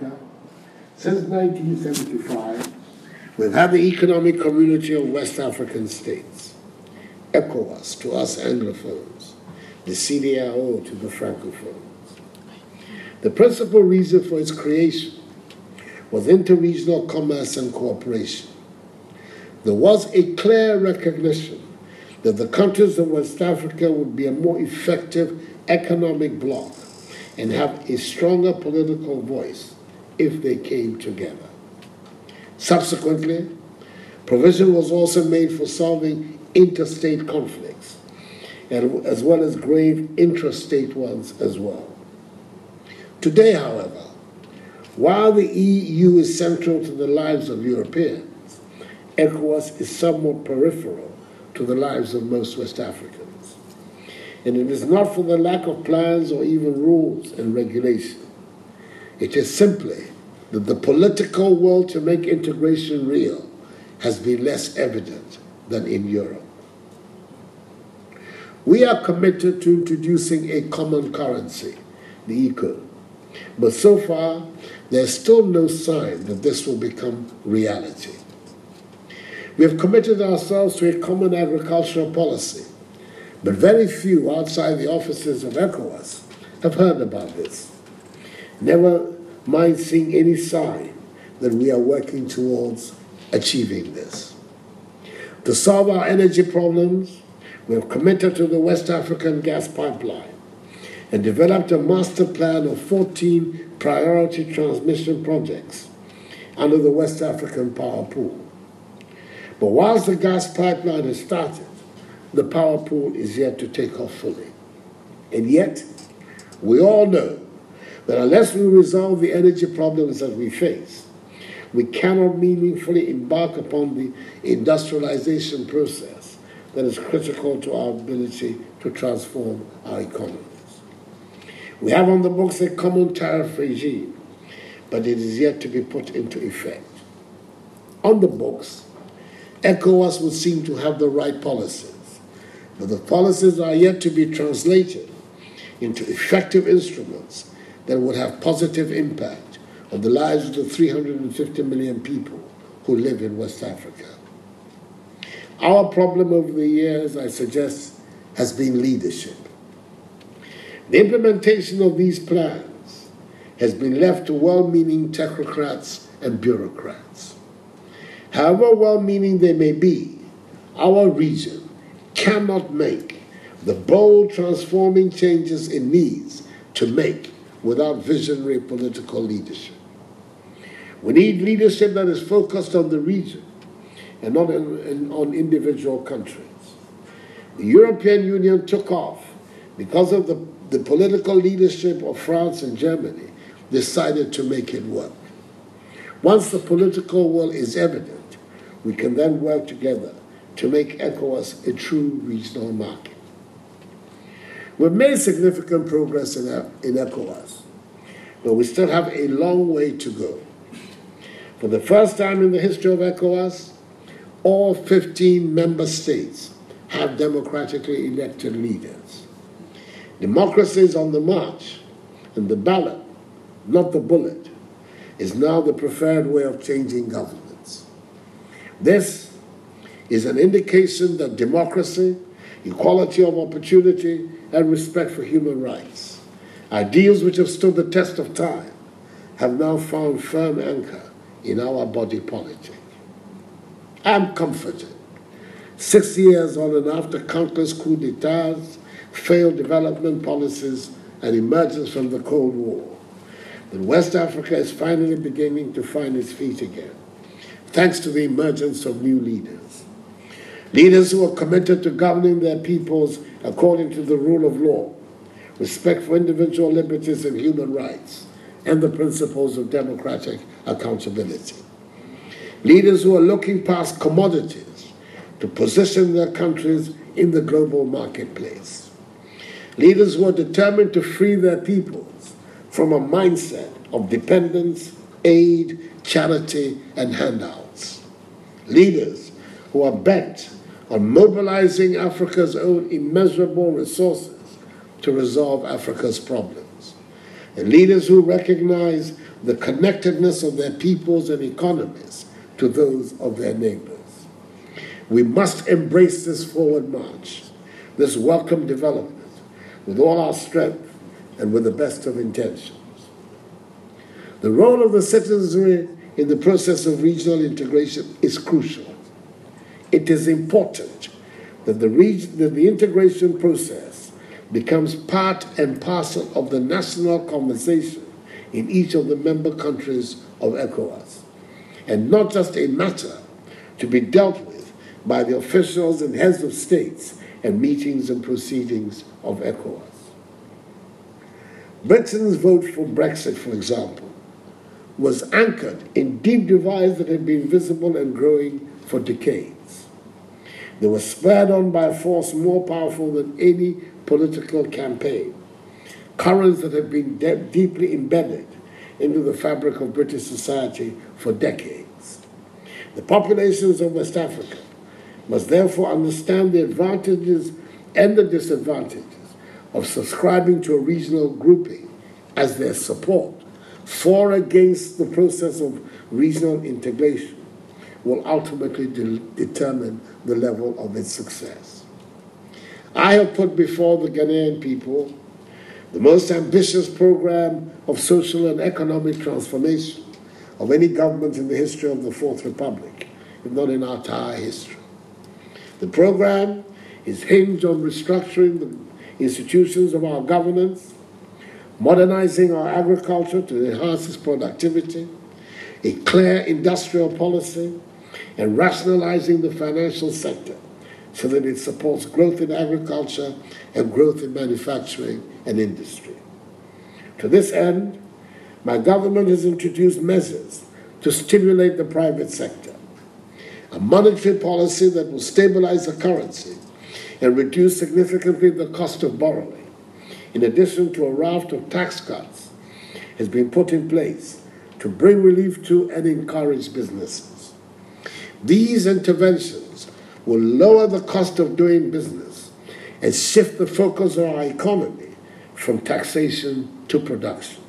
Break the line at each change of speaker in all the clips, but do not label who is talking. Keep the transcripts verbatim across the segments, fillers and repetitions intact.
Africa. Since nineteen seventy-five, we've had the Economic Community of West African States, ECOWAS to us Anglophones, the C D A O to the Francophones. The principal reason for its creation was interregional commerce and cooperation. There was a clear recognition that the countries of West Africa would be a more effective economic bloc and have a stronger political voice if they came together. Subsequently, provision was also made for solving interstate conflicts, and, as well as grave intrastate ones as well. Today, however, while the E U is central to the lives of Europeans, ECOWAS is somewhat peripheral to the lives of most West Africans. And it is not for the lack of plans or even rules and regulation. It is simply that the political will to make integration real has been less evident than in Europe. We are committed to introducing a common currency, the eco, but so far there's still no sign that this will become reality. We have committed ourselves to a common agricultural policy, but very few outside the offices of ECOWAS have heard about this. Never mind seeing any sign that we are working towards achieving this. To solve our energy problems, we have committed to the West African gas pipeline and developed a master plan of fourteen priority transmission projects under the West African Power Pool. But whilst the gas pipeline has started, the power pool is yet to take off fully. And yet, we all know that unless we resolve the energy problems that we face, we cannot meaningfully embark upon the industrialization process that is critical to our ability to transform our economies. We have on the books a common tariff regime, but it is yet to be put into effect. On the books, ECOWAS would seem to have the right policies, but the policies are yet to be translated into effective instruments that would have positive impact on the lives of the three hundred fifty million people who live in West Africa. Our problem over the years, I suggest, has been leadership. The implementation of these plans has been left to well-meaning technocrats and bureaucrats. However well-meaning they may be, our region cannot make the bold transforming changes it needs to make without visionary political leadership. We need leadership that is focused on the region and not in, in, on individual countries. The European Union took off because of the, the political leadership of France and Germany decided to make it work. Once the political will is evident, we can then work together to make ECOWAS a true regional market. We've made significant progress in, in ECOWAS, but we still have a long way to go. For the first time in the history of ECOWAS, all fifteen member states have democratically elected leaders. Democracy is on the march, and the ballot, not the bullet, is now the preferred way of changing governments. This is an indication that democracy, equality of opportunity, and respect for human rights, ideals which have stood the test of time, have now found firm anchor in our body politic. I'm comforted. Six years on and after countless coups d'etats, failed development policies, and emergence from the Cold War, that West Africa is finally beginning to find its feet again, thanks to the emergence of new leaders. Leaders who are committed to governing their peoples according to the rule of law, respect for individual liberties and human rights, and the principles of democratic accountability. Leaders who are looking past commodities to position their countries in the global marketplace. Leaders who are determined to free their peoples from a mindset of dependence, aid, charity, and handouts. Leaders who are bent on mobilizing Africa's own immeasurable resources to resolve Africa's problems. and leaders who recognize the connectedness of their peoples and economies to those of their neighbors. We must embrace this forward march, this welcome development, with all our strength and with the best of intentions. The role of the citizenry in the process of regional integration is crucial. It is important that the, reg- that the integration process becomes part and parcel of the national conversation in each of the member countries of ECOWAS, and not just a matter to be dealt with by the officials and heads of states and meetings and proceedings of ECOWAS. Britain's vote for Brexit, for example, was anchored in deep divides that had been visible and growing for decades. They were spurred on by a force more powerful than any political campaign, currents that have been de- deeply embedded into the fabric of British society for decades. The populations of West Africa must therefore understand the advantages and the disadvantages of subscribing to a regional grouping as their support for or against the process of regional integration will ultimately de- determine the level of its success. I have put before the Ghanaian people the most ambitious program of social and economic transformation of any government in the history of the Fourth Republic, if not in our entire history. The program is hinged on restructuring the institutions of our governance, modernizing our agriculture to enhance its productivity, a clear industrial policy, and rationalizing the financial sector so that it supports growth in agriculture and growth in manufacturing and industry. To this end, my government has introduced measures to stimulate the private sector, a monetary policy that will stabilize the currency and reduce significantly the cost of borrowing, in addition to a raft of tax cuts, has been put in place to bring relief to and encourage businesses. These interventions will lower the cost of doing business and shift the focus of our economy from taxation to production.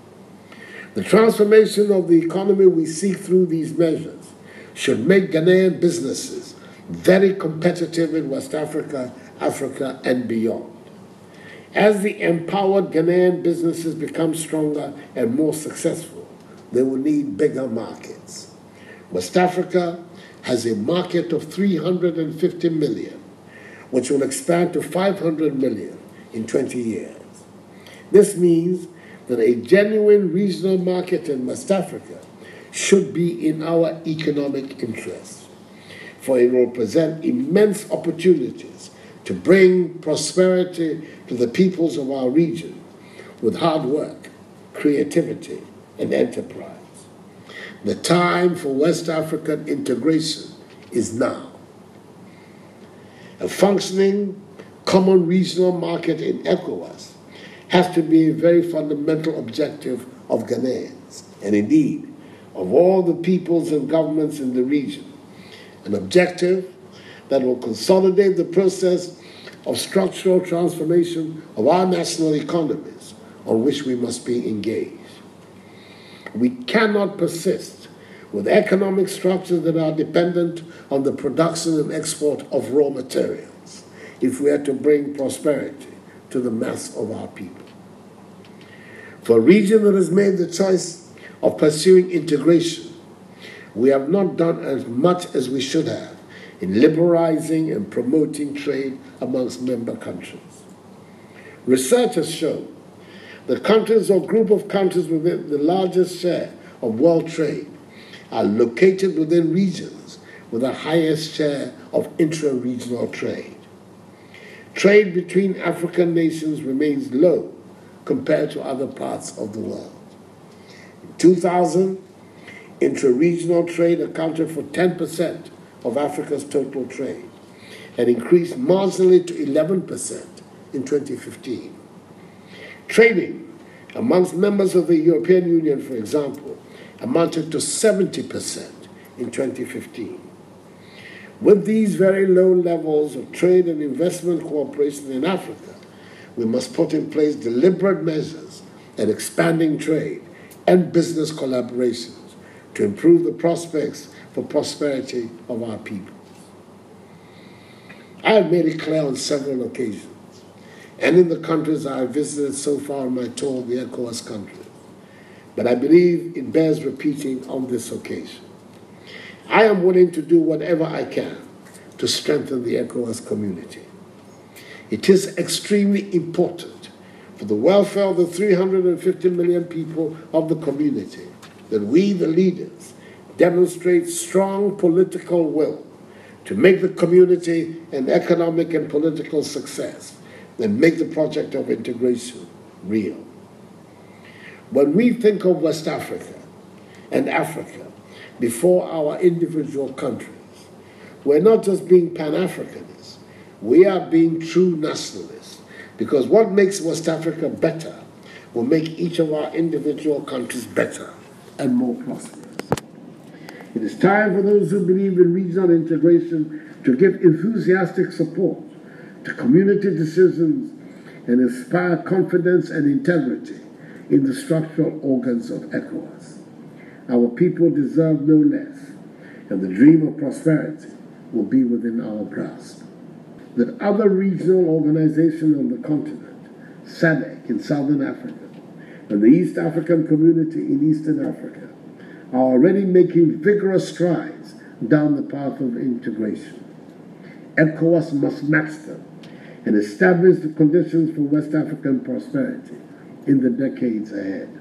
The transformation of the economy we seek through these measures should make Ghanaian businesses very competitive in West Africa, Africa, and beyond. As the empowered Ghanaian businesses become stronger and more successful, they will need bigger markets. West Africa has a market of three hundred fifty million, which will expand to five hundred million in twenty years. This means that a genuine regional market in West Africa should be in our economic interest, for it will present immense opportunities to bring prosperity to the peoples of our region with hard work, creativity, and enterprise. The time for West African integration is now. A functioning common regional market in ECOWAS has to be a very fundamental objective of Ghanaians, and indeed of all the peoples and governments in the region, an objective that will consolidate the process of structural transformation of our national economies on which we must be engaged. We cannot persist with economic structures that are dependent on the production and export of raw materials if we are to bring prosperity to the mass of our people. For a region that has made the choice of pursuing integration, we have not done as much as we should have in liberalizing and promoting trade amongst member countries. Research has shown that countries or group of countries with the largest share of world trade are located within regions with the highest share of intra-regional trade. Trade between African nations remains low compared to other parts of the world. In two thousand, intra-regional trade accounted for ten percent of Africa's total trade and increased marginally to eleven percent in twenty fifteen. Trading amongst members of the European Union, for example, amounted to seventy percent in twenty fifteen. With these very low levels of trade and investment cooperation in Africa, we must put in place deliberate measures and expanding trade and business collaborations to improve the prospects for prosperity of our people. I have made it clear on several occasions, and in the countries I have visited so far on my tour of the ECOWAS countries, but I believe it bears repeating on this occasion. I am willing to do whatever I can to strengthen the ECOWAS community. It is extremely important for the welfare of the three hundred fifty million people of the community that we, the leaders, demonstrate strong political will to make the community an economic and political success and make the project of integration real. When we think of West Africa and Africa before our individual countries, we're not just being Pan-Africanists, we are being true nationalists, because what makes West Africa better will make each of our individual countries better and more prosperous. It is time for those who believe in regional integration to give enthusiastic support to community decisions and inspire confidence and integrity in the structural organs of ECOWAS. Our people deserve no less, and the dream of prosperity will be within our grasp. That other regional organizations on the continent, S A D C in Southern Africa, and the East African Community in Eastern Africa, are already making vigorous strides down the path of integration. ECOWAS must match them and establish the conditions for West African prosperity in the decades ahead.